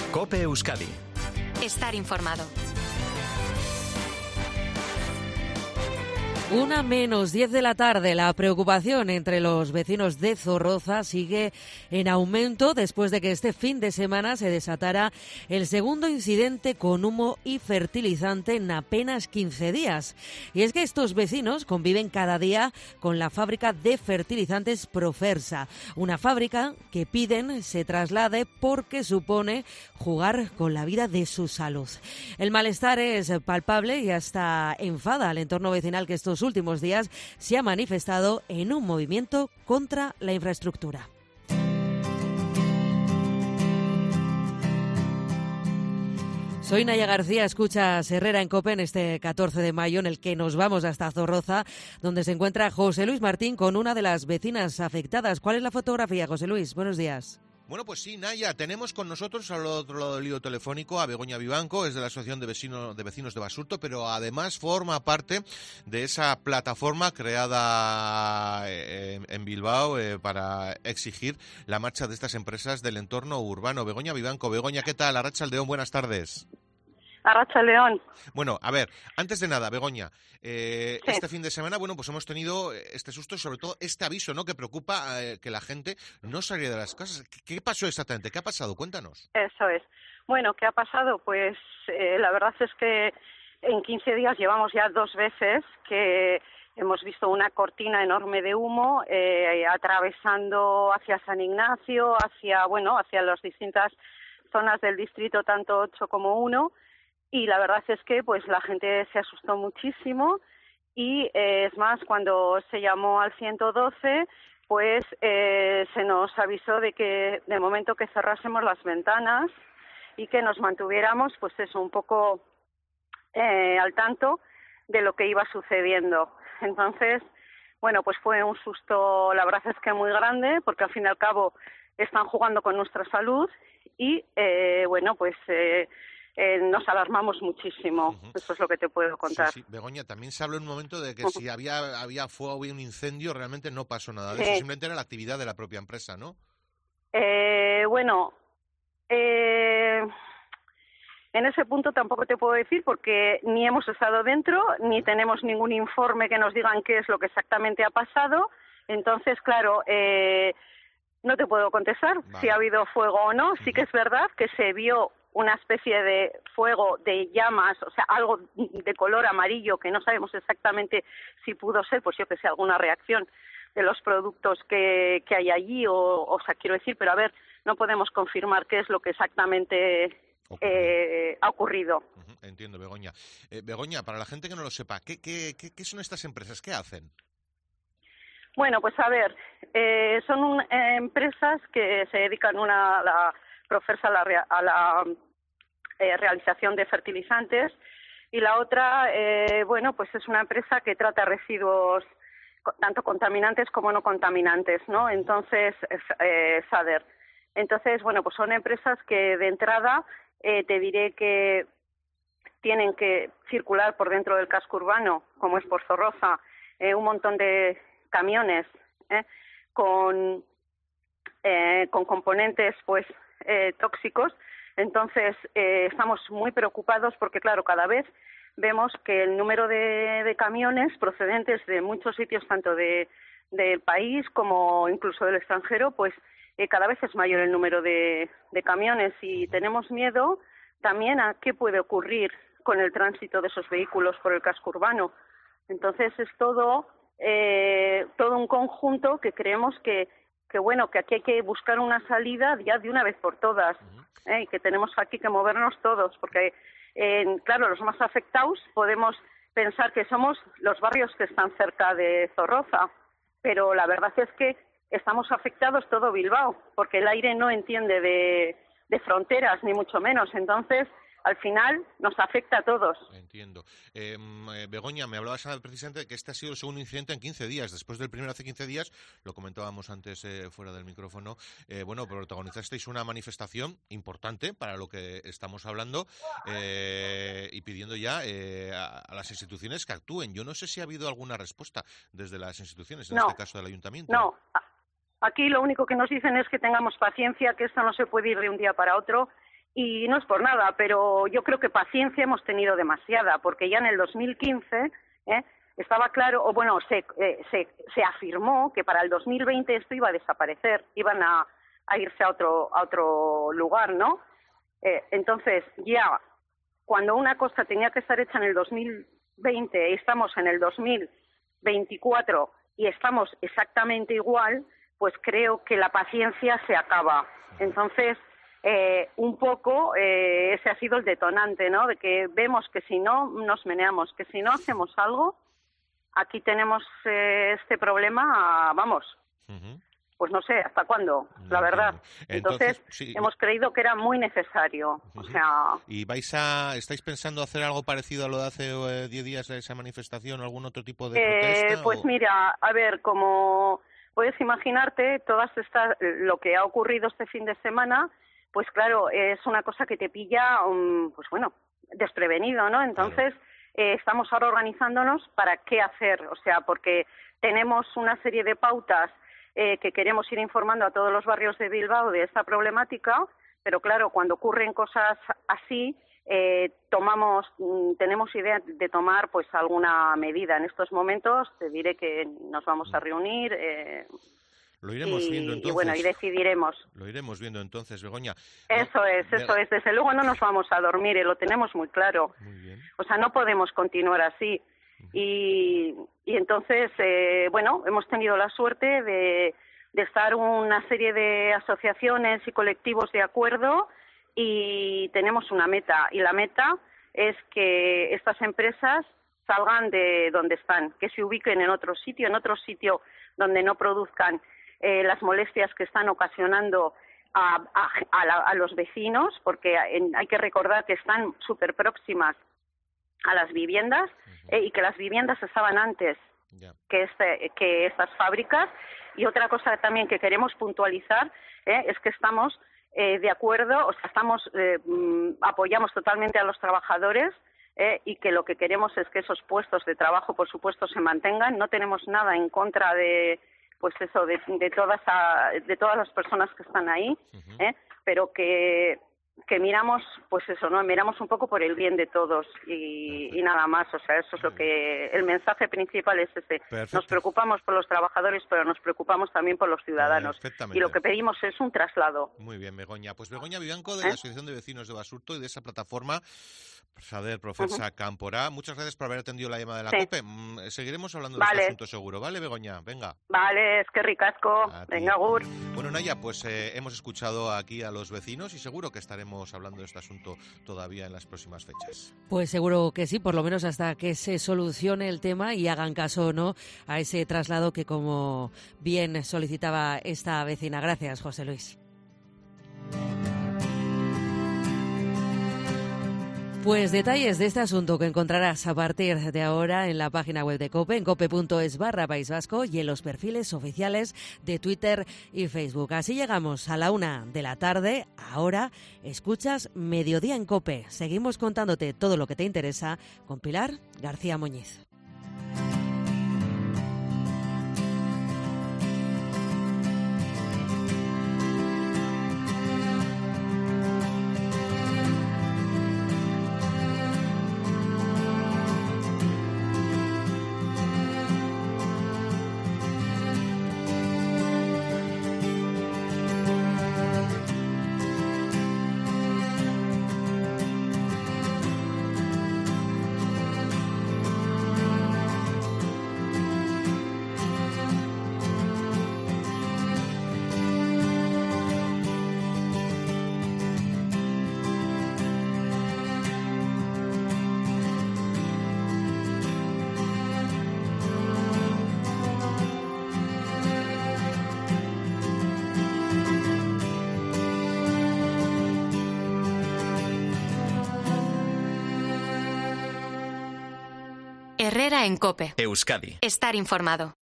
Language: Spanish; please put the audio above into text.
COPE Euskadi. Estar informado. 1:10 de la tarde. La preocupación entre los vecinos de Zorroza sigue en aumento después de que este fin de semana se desatara el segundo incidente con humo y fertilizante en apenas 15 días. Y es que estos vecinos conviven cada día con la fábrica de fertilizantes Profersa, una fábrica que piden se traslade porque supone jugar con la vida de su salud. El malestar es palpable y hasta enfada al entorno vecinal que estos últimos días se ha manifestado en un movimiento contra la infraestructura. Soy Naya García, escuchas Herrera en COPE en este 14 de mayo en el que nos vamos hasta Zorroza, donde se encuentra José Luis Martín con una de las vecinas afectadas. ¿Cuál es la fotografía, José Luis? Buenos días. Bueno, pues sí, Naya, tenemos con nosotros al otro lado del hilo telefónico a Begoña Vivanco, es de la Asociación de Vecinos de Basurto, pero además forma parte de esa plataforma creada en Bilbao para exigir la marcha de estas empresas del entorno urbano. Begoña Vivanco, Begoña, ¿qué tal? Arratsaldeón, buenas tardes. Arratsaldeón. Bueno, a ver, antes de nada, Begoña, este fin de semana, bueno, pues hemos tenido este susto y sobre todo este aviso, ¿no?, que preocupa que la gente no saliera de las casas. ¿Qué pasó exactamente? ¿Qué ha pasado? Cuéntanos. Eso es. Bueno, ¿qué ha pasado? Pues la verdad es que en 15 días llevamos ya 2 veces que hemos visto una cortina enorme de humo atravesando hacia San Ignacio, hacia las distintas zonas del distrito, tanto 8 como 1. Y la verdad es que pues la gente se asustó muchísimo y es más, cuando se llamó al 112, pues se nos avisó de que de momento que cerrásemos las ventanas y que nos mantuviéramos pues eso, un poco al tanto de lo que iba sucediendo. Entonces, bueno, pues fue un susto, la verdad es que muy grande, porque al fin y al cabo están jugando con nuestra salud y nos alarmamos muchísimo. Eso es lo que te puedo contar. Sí. Begoña, también se habló en un momento de que si había fuego, había un incendio, realmente no pasó nada de eso, simplemente era la actividad de la propia empresa, ¿no? En ese punto tampoco te puedo decir porque ni hemos estado dentro, ni tenemos ningún informe que nos digan qué es lo que exactamente ha pasado. Entonces, claro, no te puedo contestar si ha habido fuego o no. Sí que es verdad que se vio una especie de fuego, de llamas, o sea, algo de color amarillo que no sabemos exactamente si pudo ser, pues yo que sé, alguna reacción de los productos que hay allí, o sea, quiero decir, pero a ver, no podemos confirmar qué es lo que exactamente ha ocurrido. Entiendo, Begoña. Begoña, para la gente que no lo sepa, ¿qué son estas empresas? ¿Qué hacen? Bueno, pues a ver, son empresas que se dedican a la Profersa a la realización de fertilizantes y la otra, pues es una empresa que trata residuos tanto contaminantes como no contaminantes, ¿no? Entonces, SADER. Entonces, bueno, pues son empresas que de entrada te diré que tienen que circular por dentro del casco urbano, como es por Zorroza, un montón de camiones con componentes pues tóxicos. Entonces estamos muy preocupados porque claro, cada vez vemos que el número de camiones procedentes de muchos sitios, tanto del país como incluso del extranjero, pues cada vez es mayor el número de camiones y tenemos miedo también a qué puede ocurrir con el tránsito de esos vehículos por el casco urbano. Entonces es todo un conjunto que creemos que aquí hay que buscar una salida ya de una vez por todas, y que tenemos aquí que movernos todos, porque claro, los más afectados podemos pensar que somos los barrios que están cerca de Zorroza, pero la verdad es que estamos afectados todo Bilbao, porque el aire no entiende de fronteras, ni mucho menos. Entonces, al final, nos afecta a todos. Entiendo. Begoña, me hablabas precisamente de que este ha sido el segundo incidente en 15 días. Después del primero hace 15 días, lo comentábamos antes fuera del micrófono, protagonizasteis una manifestación importante para lo que estamos hablando y pidiendo ya a las instituciones que actúen. Yo no sé si ha habido alguna respuesta desde las instituciones, en este caso del ayuntamiento. No. Aquí lo único que nos dicen es que tengamos paciencia, que esto no se puede ir de un día para otro Y no es por nada, pero yo creo que paciencia hemos tenido demasiada, porque ya en el 2015 estaba claro, o bueno, se afirmó que para el 2020 esto iba a desaparecer, iban a irse a otro lugar, ¿no? Entonces, ya cuando una cosa tenía que estar hecha en el 2020 y estamos en el 2024 y estamos exactamente igual, pues creo que la paciencia se acaba. Entonces, un poco ese ha sido el detonante, ¿no? De que vemos que si no nos meneamos, que si no hacemos algo, aquí tenemos este problema, vamos, pues no sé hasta cuándo, la verdad. Entonces sí, hemos creído que era muy necesario. O sea. ¿Y estáis pensando hacer algo parecido a lo de hace 10 días, esa manifestación, o algún otro tipo de protesta? Pues mira, a ver, como puedes imaginarte, lo que ha ocurrido este fin de semana, pues claro, es una cosa que te pilla, pues bueno, desprevenido, ¿no? Entonces, estamos ahora organizándonos para qué hacer, o sea, porque tenemos una serie de pautas que queremos ir informando a todos los barrios de Bilbao de esta problemática, pero claro, cuando ocurren cosas así, tenemos idea de tomar pues alguna medida. En estos momentos te diré que nos vamos a reunir. Lo iremos viendo entonces. Y bueno, y decidiremos. Lo iremos viendo entonces, Begoña. Eso es. Desde luego no nos vamos a dormir, lo tenemos muy claro. Muy bien. O sea, no podemos continuar así. Y entonces, bueno, hemos tenido la suerte de estar una serie de asociaciones y colectivos de acuerdo y tenemos una meta. Y la meta es que estas empresas salgan de donde están, que se ubiquen en otro sitio donde no produzcan las molestias que están ocasionando a los vecinos, porque hay que recordar que están súper próximas a las viviendas y que las viviendas estaban antes que estas fábricas. Y otra cosa también que queremos puntualizar es que estamos de acuerdo, o sea, apoyamos totalmente a los trabajadores y que lo que queremos es que esos puestos de trabajo, por supuesto, se mantengan. No tenemos nada en contra de todas las personas que están ahí, pero que miramos, pues eso, ¿no? Miramos un poco por el bien de todos y nada más. O sea, eso es lo que el mensaje principal es ese. Perfecto. Nos preocupamos por los trabajadores, pero nos preocupamos también por los ciudadanos. Y lo que pedimos es un traslado. Muy bien, Begoña. Pues Begoña Vivanco, de la Asociación de Vecinos de Basurto y de esa plataforma Saber, profesa Camporá, muchas gracias por haber atendido la llamada de la COPE. Seguiremos hablando de este asunto seguro, ¿vale, Begoña? Venga. Vale, es que ricasco. Venga, Agur. Bueno, Naya, pues hemos escuchado aquí a los vecinos y seguro que estaremos hablando de este asunto todavía en las próximas fechas. Pues seguro que sí, por lo menos hasta que se solucione el tema y hagan caso o no a ese traslado que, como bien solicitaba esta vecina. Gracias, José Luis. Pues detalles de este asunto que encontrarás a partir de ahora en la página web de COPE, en cope.es/País Vasco y en los perfiles oficiales de Twitter y Facebook. Así llegamos a la 1:00 p.m. Ahora escuchas Mediodía en COPE. Seguimos contándote todo lo que te interesa con Pilar García Muñiz. Herrera en COPE. Euskadi. Estar informado.